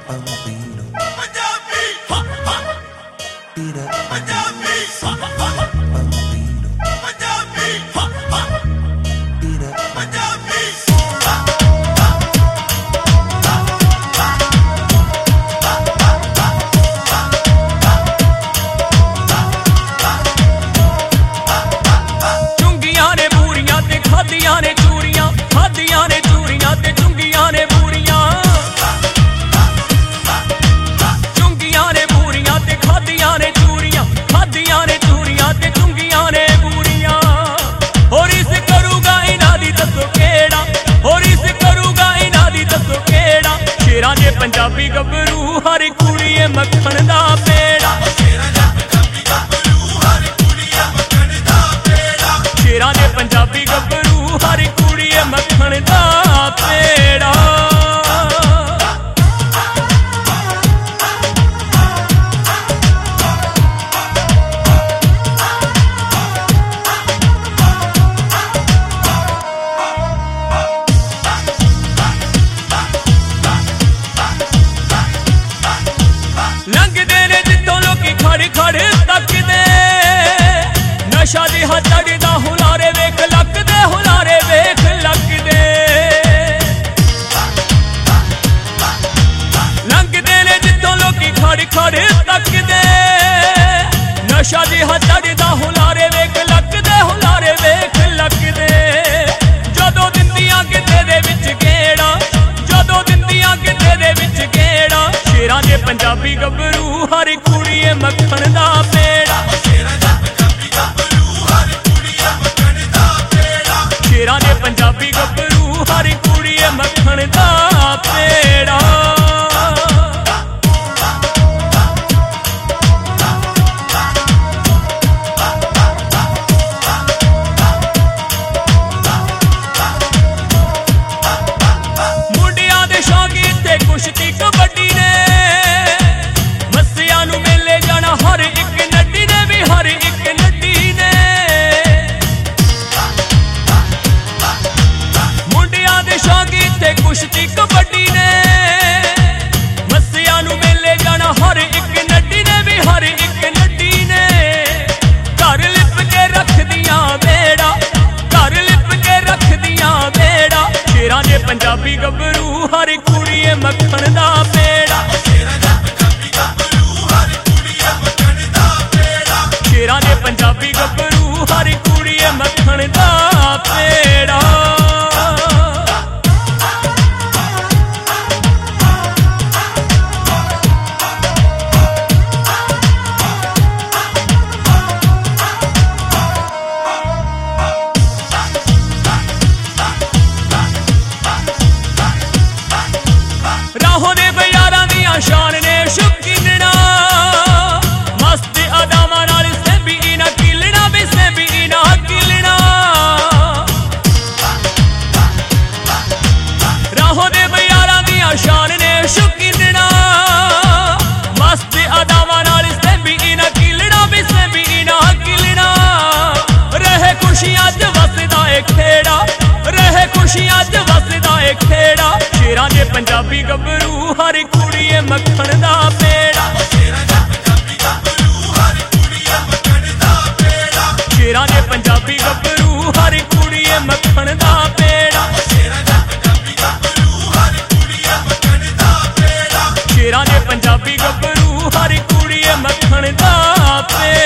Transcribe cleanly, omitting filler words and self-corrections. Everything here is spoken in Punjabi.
Bambino Punjabi, ha ha. Tira Punjabi, ha ha. Bambino Punjabi, ha ha. Tira Punjabi, ਚੁੰਗੀਆਂ ਨੇ ਬੂਰੀਆਂ ਤੇ ਖਾਧੀਆਂ ਨੇ ਚੂਰੀਆਂ, ਖਾਧੀਆਂ ਨੇ ਚੂਰੀਆਂ ਤੇ ਚੁੰਗੀਆਂ ਨੇ ਬੂਰੀਆਂ। ਚੁੰਗੀਆਂ ਨੇ ਬੂਰੀਆਂ ਤੇ ਖਾਧੀਆਂ ਨੇ ਚੂਰੀਆਂ, ਖਾਧੀਆਂ ਨੇ ਚੂਰੀਆਂ ਤੇ ਚੁੰਗੀਆਂ ਨੇ ਬੂਰੀਆਂ। ਹੋਰ ਇਸ ਕਰੂਗਾ ਇਹਨਾਂ ਦੀ ਦੱਸੋ ਕਿਹੜਾ, ਹੋਰ ਇਸ ਕਰੂਗਾ ਇਹਨਾਂ ਦੀ ਦੱਸੋ ਕਿਹੜਾ। ਸ਼ੇਰਾਂ ਦੇ ਪੰਜਾਬੀ ਗੱਭਰੂ ਹਰ ਕੁੜੀਏ ਮੱਖਣ ਦਾ ਪੇੜਾ। ਸ਼ੇਰਾਂ ਦੇ ਪੰਜਾਬੀ ਗੱਭਰੂ ਹਰ ਕੁੜੀਏ ਮੱਖਣ ਦਾ ਪੇੜਾ। ਲੰਘਦੇ ਨੇ ਜਿੱਥੋਂ ਲੋਕੀ ਖੜ ਖੜ ਤੱਕਦੇ, ਨਸ਼ਾ ਜਿਹਾ ਚੜ੍ਹਦਾ ਹੁਲਾਰੇ ਵੇਖ ਲੱਕਦੇ, ਹੁਲਾਰੇ ਵੇਖ ਲੱਕਦੇ। ਲੰਘਦੇ ਨੇ ਜਿੱਥੋਂ ਲੋਕੀ ਖੜ ਖੜ ਤੱਕਦੇ, ਨਸ਼ਾ ਜਿਹਾ ਚੜ੍ਹਦਾ ਹੁਲਾਰੇ ਵੇਖ ਲੱਕਦੇ, ਹੁਲਾਰੇ ਵੇਖ ਲੱਕਦੇ। ਜਦੋਂ ਦਿੰਦੀਆਂ ਕਿਤੇ ਦੇ ਵਿੱਚ ਗੇੜਾ, ਜਦੋਂ ਦਿੰਦੀਆਂ ਕਿਤੇ ਦੇ ਵਿੱਚ ਗੇੜਾ। ਸ਼ੇਰਾਂ ਦੇ ਪੰਜਾਬੀ ਗੱਭਰੂ ਹਰ ਕੁੜੀਏ ਮੱਖਣ ਦਾ ਪੇੜਾ। ਸ਼ੇਰਾਂ ਦੇ ਪੰਜਾਬੀ ਗੱਭਰੂ ਹਰ ਕੁੜੀਏ ਮੱਖਣ ਦਾ ਪੇੜਾ। ਮੁੰਡਿਆਂ ਦੇ ਸ਼ੌਂਕੀ ਤੇ ਕੁਸ਼ਤੀ ਕਬੱਡੀ ਨੇ, ਮੱਸਿਆਂ ਨੂੰ ਮੇਲੇ ਜਾਣਾ ਹਰ ਇੱਕ ਨੱਡੀ ਨੇ, ਵੀ ਹਰ ਇੱਕ ਨੱਡੀ ਨੇ। ਮੁੰਡਿਆਂ ਦੇ ਸ਼ੌਂਕੀ ਤੇ ਕੁਸ਼ਤੀ ਕਬੱਡੀ ਨੇ, ਮੱਸਿਆਂ ਨੂੰ ਮੇਲੇ ਜਾਣਾ ਹਰ ਇੱਕ ਨੱਡੀ ਨੇ, ਵੀ ਹਰ ਇੱਕ ਨੱਡੀ ਨੇ। ਘਰ ਲਿਪ ਕੇ ਰੱਖਦੀਆਂ ਵੇੜਾ, ਘਰ ਲਿਪ ਕੇ ਰੱਖਦੀਆਂ ਵੇੜਾ। ਸ਼ੇਰਾਂ ਦੇ ਪੰਜਾਬੀ ਗੱਭਰੂ ਹਰ ਕੁੜੀਏ ਮੱਖਣ ਦਾ ਪੇੜਾ। ਸ਼ੇਰਾਂ ਦੇ ਪੰਜਾਬੀ ਗੱਭਰੂ ਹਰ ਕੁੜੀਏ ਮੱਖਣ ਦਾ ਪੇੜਾ। ਰਾਹੋਂ ਦੇ ਬਜ਼ਾਰਾਂ ਦੀਆਂ ਸ਼ਾਨ ਨੇ ਸ਼ੁਕੀਨਣਾ, ਮਸਤ ਅਦਾਵਾਂ ਨਾਲ ਸੈਂਬੀ ਨਾ ਕਿਲਣਾ, ਵੀ ਸੈਂਬੀ ਨਾ ਕਿਲਣਾ। ਰਾਹੋਂ ਦੇ ਬਜ਼ਾਰਾਂ ਦੀਆਂ ਸ਼ਾਨ ਨੇ ਸ਼ੁਕੀਨਣਾ, ਮਸਤ ਅਦਾਵਾਂ ਨਾਲ ਸੈਂਬੀ ਨਾ ਕਿਲਣਾ, ਵੀ ਸੈਂਬੀ ਨਾ ਕਿਲਣਾ। ਰਹੇ ਖੁਸ਼ੀਆਂ 'ਚ ਵਸਦਾ ਏ ਖੇੜਾ, ਰਹੇ ਖੁਸ਼ੀਆਂ 'ਚ ਵਸਦਾ ਏ ਖੇੜਾ। ਸ਼ੇਰਾਂ ਦੇ ਪੰਜਾਬੀ ਗੱਭਰੂ ਹਰ ਕੁੜੀਏ ਮੱਖਣ ਦਾ ਪੇੜਾ। ਸ਼ੇਰਾਂ ਦੇ ਪੰਜਾਬੀ ਗੱਭਰੂ ਹਰ ਕੁੜੀਏ ਮੱਖਣ ਦਾ ਪੇੜਾ। ਸ਼ੇਰਾਂ ਦੇ ਪੰਜਾਬੀ ਗੱਭਰੂ ਹਰ ਕੁੜੀਏ ਮੱਖਣ ਦਾ ਪੇੜਾ।